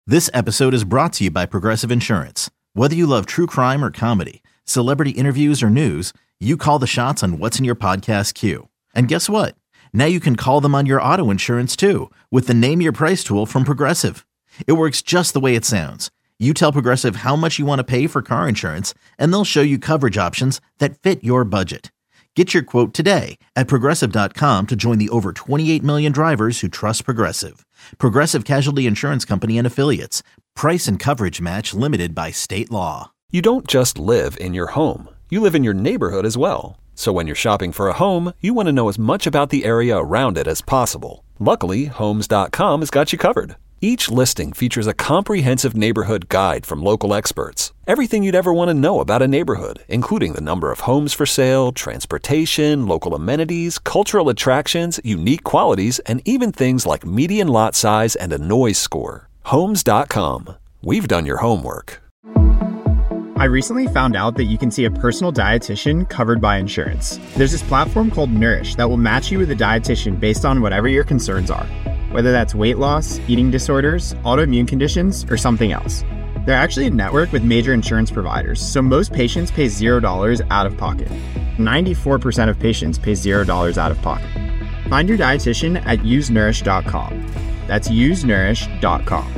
This episode is brought to you by Progressive Insurance. Whether you love true crime or comedy, celebrity interviews or news, you call the shots on what's in your podcast queue. And guess what? Now you can call them on your auto insurance too with the Name Your Price tool from Progressive. It works just the way it sounds. You tell Progressive how much you want to pay for car insurance, and they'll show you coverage options that fit your budget. Get your quote today at Progressive.com to join the over 28 million drivers who trust Progressive. Progressive Casualty Insurance Company and Affiliates. Price and coverage match limited by state law. You don't just live in your home. You live in your neighborhood as well. So when you're shopping for a home, you want to know as much about the area around it as possible. Luckily, Homes.com has got you covered. Each listing features a comprehensive neighborhood guide from local experts. Everything you'd ever want to know about a neighborhood, including the number of homes for sale, transportation, local amenities, cultural attractions, unique qualities, and even things like median lot size and a noise score. Homes.com. We've done your homework. I recently found out that you can see a personal dietitian covered by insurance. There's this platform called Nourish that will match you with a dietitian based on whatever your concerns are. Whether that's weight loss, eating disorders, autoimmune conditions, or something else. They're actually a network with major insurance providers, so most patients pay $0 out of pocket. 94% of patients pay $0 out of pocket. Find your dietitian at usenourish.com. That's usenourish.com.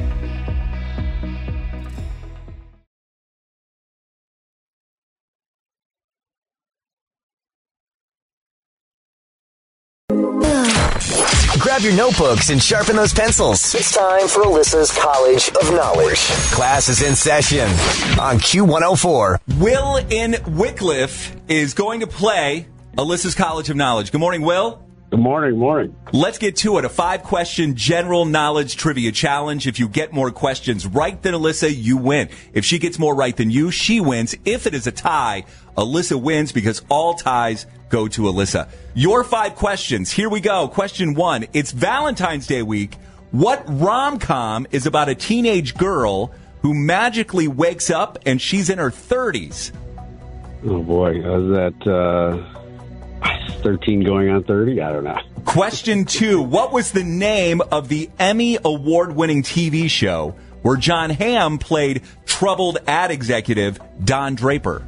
Grab your notebooks and sharpen those pencils. It's time for Alyssa's College of Knowledge. Class is in session on Q104. Will in Wycliffe is going to play Alyssa's College of Knowledge. Good morning, Will. Good morning. Let's get to it. A 5-question general knowledge trivia challenge. If you get more questions right than Alyssa, you win. If she gets more right than you, she wins. If it is a tie, Alyssa wins because all ties go to Alyssa. Your 5 questions. Here we go. Question 1. It's Valentine's Day week. What rom-com is about a teenage girl who magically wakes up and she's in her 30s? Oh, boy. Was that 13 going on 30? I don't know. Question 2. What was the name of the Emmy award-winning TV show where John Hamm played troubled ad executive Don Draper?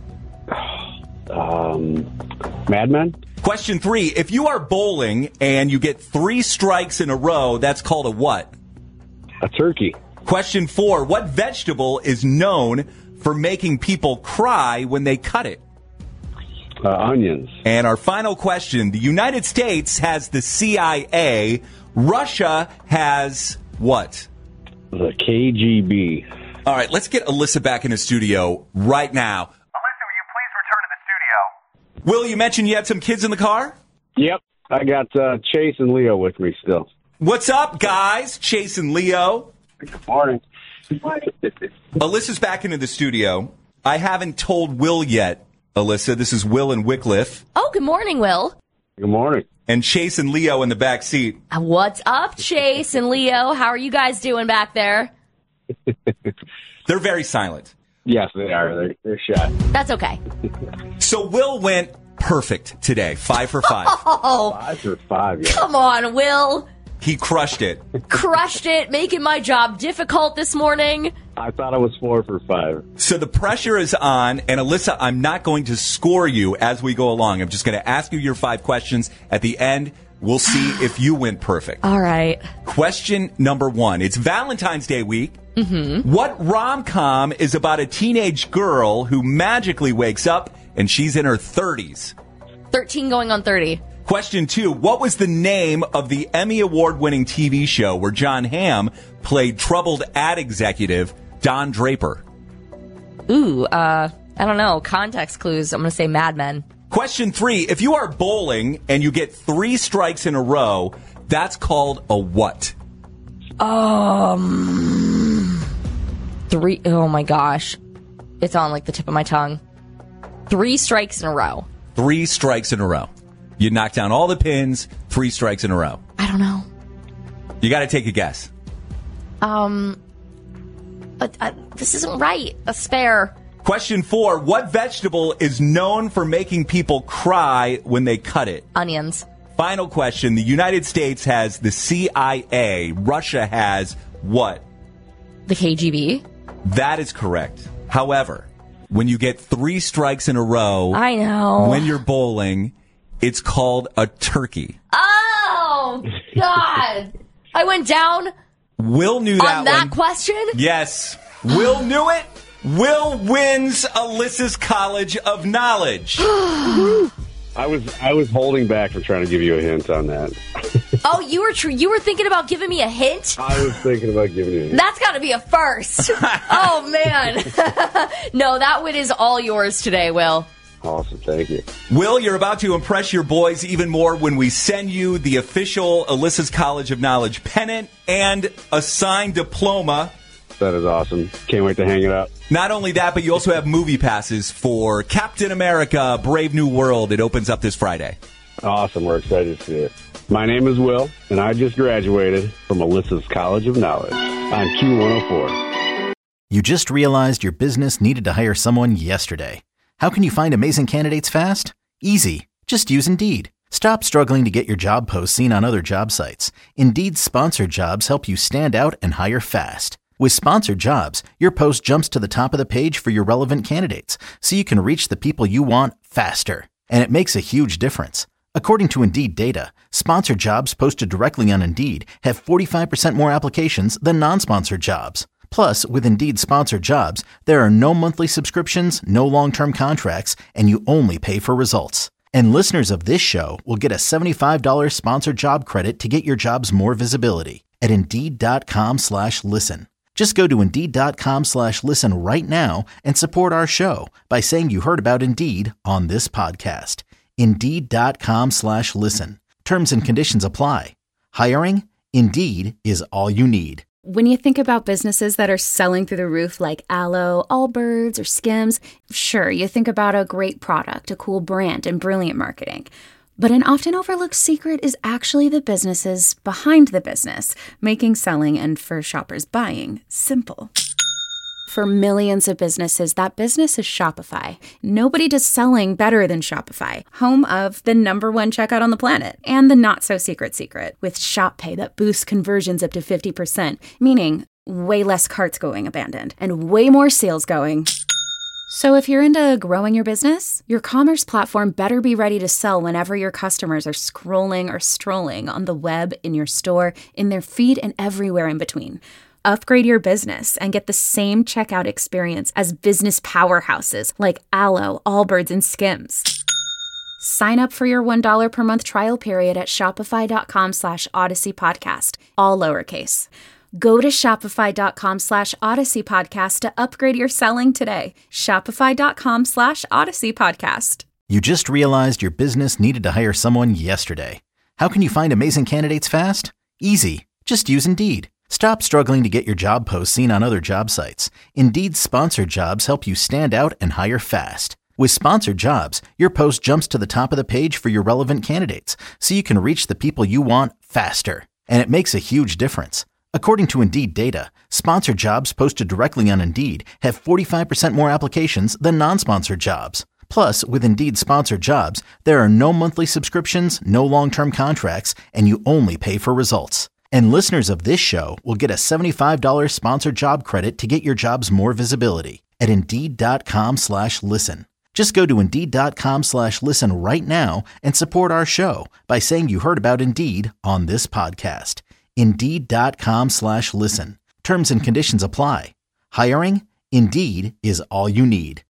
Mad Men? Question 3. If you are bowling and you get 3 strikes in a row, that's called a what? A turkey. Question 4. What vegetable is known for making people cry when they cut it? Onions. And our final question. The United States has the CIA. Russia has what? The KGB. All right, let's get Alyssa back in the studio right now. Will, you mentioned you had some kids in the car? Yep. I got Chase and Leo with me still. What's up, guys? Chase and Leo. Good morning. Alyssa's back into the studio. I haven't told Will yet, Alyssa. This is Will and Wycliffe. Oh, good morning, Will. Good morning. And Chase and Leo in the back seat. What's up, Chase and Leo? How are you guys doing back there? They're very silent. Yes, they are. They're shy. That's okay. So Will went perfect today. 5 for 5. Oh, 5 for 5, yeah. come on, Will. He crushed it. Crushed it, making my job difficult this morning. I thought it was 4 for 5. So the pressure is on, and Alyssa, I'm not going to score you as we go along. I'm just going to ask you your 5 questions. At the end, we'll see if you went perfect. All right. Question number 1. It's Valentine's Day week. Mm-hmm. What rom-com is about a teenage girl who magically wakes up and she's in her 30s? 13 going on 30. Question 2. What was the name of the Emmy award-winning TV show where John Hamm played troubled ad executive Don Draper? Ooh, I don't know. Context clues. I'm going to say Mad Men. Question 3. If you are bowling and you get 3 strikes in a row, that's called a what? 3. Oh my gosh. It's on like the tip of my tongue. 3 strikes in a row. 3 strikes in a row. You knock down all the pins, 3 strikes in a row. I don't know. You got to take a guess. This isn't right. A spare. Question 4. What vegetable is known for making people cry when they cut it? Onions. Final question. The United States has the CIA. Russia has what? The KGB? That is correct. However, when you get 3 strikes in a row, I know. when you're bowling, it's called a turkey. Oh, God. I went down Will knew that on that one. question? Yes. Will knew it. Will wins Alyssa's College of Knowledge. I was holding back from trying to give you a hint on that. Oh, you were thinking about giving me a hint? I was thinking about giving you a hint. That's got to be a first. Oh, man. No, that win is all yours today, Will. Awesome, thank you. Will, you're about to impress your boys even more when we send you the official Alyssa's College of Knowledge pennant and a signed diploma. That is awesome. Can't wait to hang it up. Not only that, but you also have movie passes for Captain America, Brave New World. It opens up this Friday. Awesome, we're excited to see it. My name is Will, and I just graduated from Alyssa's College of Knowledge on Q104. You just realized your business needed to hire someone yesterday. How can you find amazing candidates fast? Easy. Just use Indeed. Stop struggling to get your job posts seen on other job sites. Indeed's sponsored jobs help you stand out and hire fast. With sponsored jobs, your post jumps to the top of the page for your relevant candidates, so you can reach the people you want faster. And it makes a huge difference. According to Indeed data, sponsored jobs posted directly on Indeed have 45% more applications than non-sponsored jobs. Plus, with Indeed sponsored jobs, there are no monthly subscriptions, no long-term contracts, and you only pay for results. And listeners of this show will get a $75 sponsored job credit to get your jobs more visibility at Indeed.com/listen. Just go to Indeed.com/listen right now and support our show by saying you heard about Indeed on this podcast. Indeed.com/listen. Terms and conditions apply. Hiring? Indeed is all you need. When you think about businesses that are selling through the roof like Aloe, Allbirds, or Skims, sure, you think about a great product, a cool brand, and brilliant marketing. But an often overlooked secret is actually the businesses behind the business, making selling and for shoppers buying simple. For millions of businesses, that business is Shopify. Nobody does selling better than Shopify, home of the #1 checkout on the planet and the not-so-secret secret with Shop Pay that boosts conversions up to 50%, meaning way less carts going abandoned and way more sales going. So if you're into growing your business, your commerce platform better be ready to sell whenever your customers are scrolling or strolling on the web, in your store, in their feed, and everywhere in between. Upgrade your business and get the same checkout experience as business powerhouses like Aloe, Allbirds, and Skims. Sign up for your $1 per month trial period at shopify.com/Odyssey Podcast, all lowercase. Go to shopify.com/Odyssey Podcast to upgrade your selling today. Shopify.com/Odyssey Podcast. You just realized your business needed to hire someone yesterday. How can you find amazing candidates fast? Easy. Just use Indeed. Stop struggling to get your job posts seen on other job sites. Indeed's sponsored jobs help you stand out and hire fast. With sponsored jobs, your post jumps to the top of the page for your relevant candidates, so you can reach the people you want faster. And it makes a huge difference. According to Indeed data, sponsored jobs posted directly on Indeed have 45% more applications than non-sponsored jobs. Plus, with Indeed sponsored jobs, there are no monthly subscriptions, no long-term contracts, and you only pay for results. And listeners of this show will get a $75 sponsored job credit to get your jobs more visibility at Indeed.com/listen. Just go to Indeed.com/listen right now and support our show by saying you heard about Indeed on this podcast. Indeed.com/listen. Terms and conditions apply. Hiring? Indeed is all you need.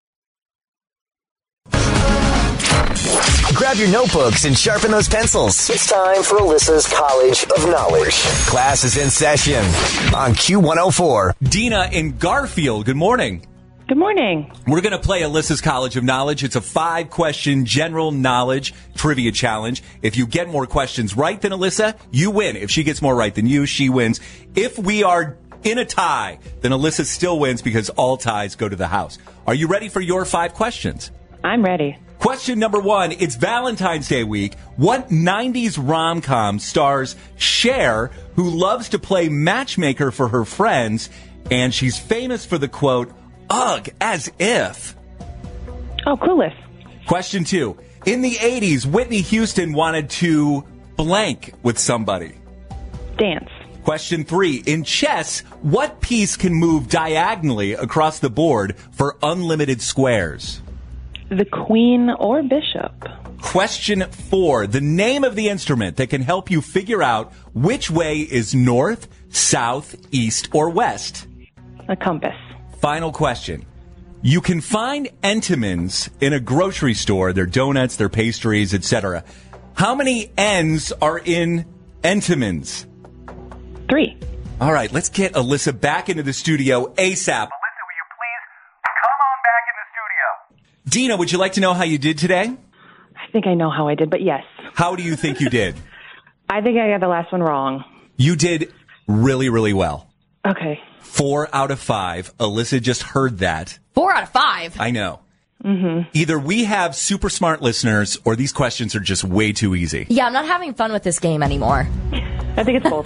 Grab your notebooks and sharpen those pencils. It's time for Alyssa's College of Knowledge. Class is in session on Q104. Dina in Garfield, good morning. Good morning. We're going to play Alyssa's College of Knowledge. It's a 5-question general knowledge trivia challenge. If you get more questions right than Alyssa, you win. If she gets more right than you, she wins. If we are in a tie, then Alyssa still wins because all ties go to the house. Are you ready for your 5 questions? I'm ready. Question number 1. It's Valentine's Day week. What 90s rom-com stars Cher, who loves to play matchmaker for her friends, and she's famous for the quote, "Ugh, as if"? Oh, Clueless. Question 2. In the 80s, Whitney Houston wanted to blank with somebody. Dance. Question 3. In chess, what piece can move diagonally across the board for unlimited squares? The queen or bishop. Question 4. The name of the instrument that can help you figure out which way is north, south, east, or west? A compass. Final question. You can find Entenmann's in a grocery store. They're donuts, they're pastries, etc. How many N's are in Entenmann's? 3. All right, let's get Alyssa back into the studio ASAP. Alyssa, will you please come on back in the studio? Dina, would you like to know how you did today? I think I know how I did, but yes. How do you think you did? I think I got the last one wrong. You did really, really well. Okay. 4 out of 5. Alyssa just heard that. 4 out of 5. I know. Either we have super smart listeners or these questions are just way too easy. Yeah, I'm not having fun with this game anymore. I think it's both.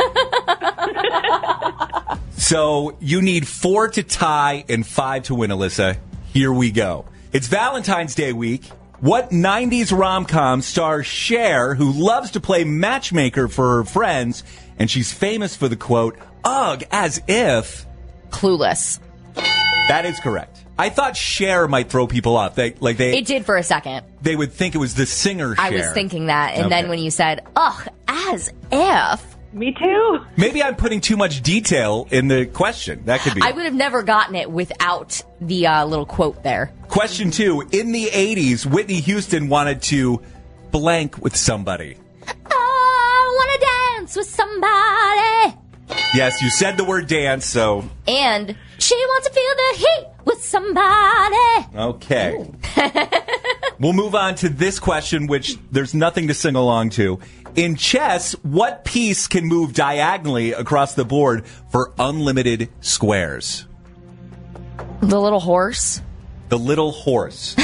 So you need 4 to tie and 5 to win, Alyssa. Here we go. It's Valentine's Day week. What 90s rom-com stars Cher, who loves to play matchmaker for her friends, and she's famous for the quote, "Ugh, as if..." Clueless. That is correct. I thought Cher might throw people off. It did for a second. They would think it was the singer Cher. I was thinking that, and Okay. then when you said, "Ugh, as if," Me too. Maybe I'm putting too much detail in the question. That could be. I would have never gotten it without the little quote there. Question 2. In the 80s, Whitney Houston wanted to blank with somebody. I want to dance with somebody. Yes, you said the word dance, so... And she wants to feel the heat with somebody. Okay. We'll move on to this question, which there's nothing to sing along to. In chess, what piece can move diagonally across the board for unlimited squares? The little horse. The little horse.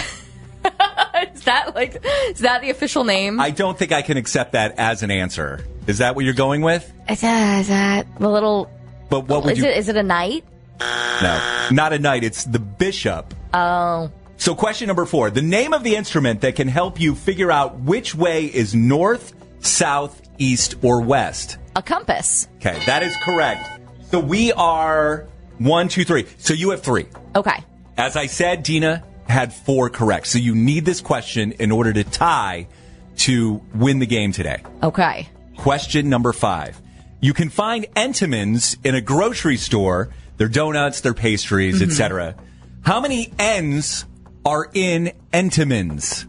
Is that the official name? I don't think I can accept that as an answer. Is that what you're going with? Is that the little... But what would Is it a knight? No, not a knight. It's the bishop. Oh. So question number 4. The name of the instrument that can help you figure out which way is north, south, east, or west. A compass. Okay, that is correct. So we are 1, 2, 3. So you have 3. Okay. As I said, Dina had 4 correct. So you need this question in order to tie to win the game today. Okay. Question number 5. You can find Entenmann's in a grocery store. They're donuts, they're pastries, etc. How many N's are in Entenmann's?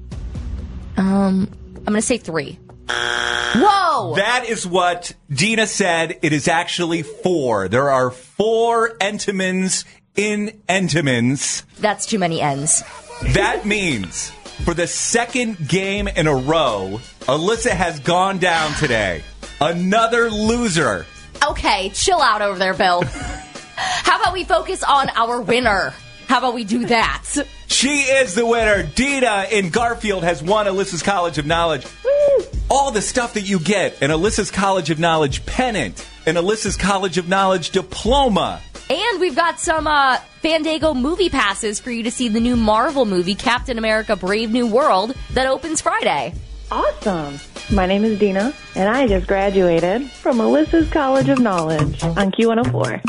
I'm going to say 3. Whoa! That is what Dina said. It is actually 4. There are 4 Entenmann's in Entenmann's. That's too many N's. That means for the second game in a row, Alyssa has gone down today. Another loser. Okay, chill out over there, Bill. How about we focus on our winner? How about we do that? She is the winner. Dina in Garfield has won Alyssa's College of Knowledge. Woo! All the stuff that you get, an Alyssa's College of Knowledge pennant, an Alyssa's College of Knowledge diploma. And we've got some Fandango movie passes for you to see the new Marvel movie, Captain America Brave New World, that opens Friday. Awesome. My name is Dina, and I just graduated from Alyssa's College of Knowledge on Q104.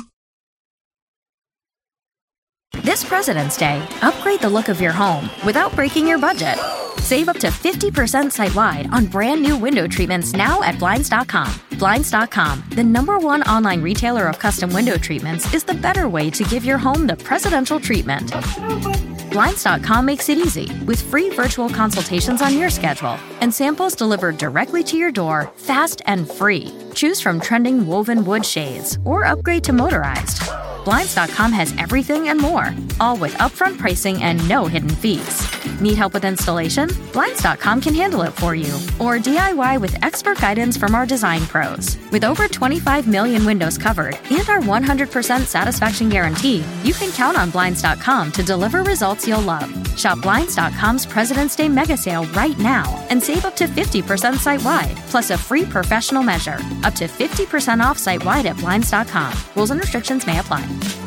This President's Day, upgrade the look of your home without breaking your budget. Save up to 50% site-wide on brand new window treatments now at Blinds.com. Blinds.com, the #1 online retailer of custom window treatments, is the better way to give your home the presidential treatment. Blinds.com makes it easy with free virtual consultations on your schedule and samples delivered directly to your door, fast and free. Choose from trending woven wood shades or upgrade to motorized. Blinds.com has everything and more, all with upfront pricing and no hidden fees. Need help with installation? Blinds.com can handle it for you. Or DIY with expert guidance from our design pros. With over 25 million windows covered and our 100% satisfaction guarantee, you can count on Blinds.com to deliver results you'll love. Shop Blinds.com's President's Day mega sale right now and save up to 50% site-wide, plus a free professional measure. Up to 50% off site-wide at Blinds.com. Rules and restrictions may apply.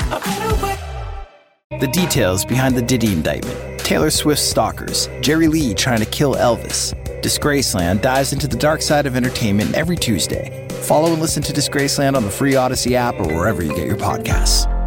The details behind the Diddy indictment, Taylor Swift's stalkers, Jerry Lee trying to kill Elvis. Disgraceland dives into the dark side of entertainment every Tuesday. Follow and listen to Disgraceland on the free Odyssey app or wherever you get your podcasts.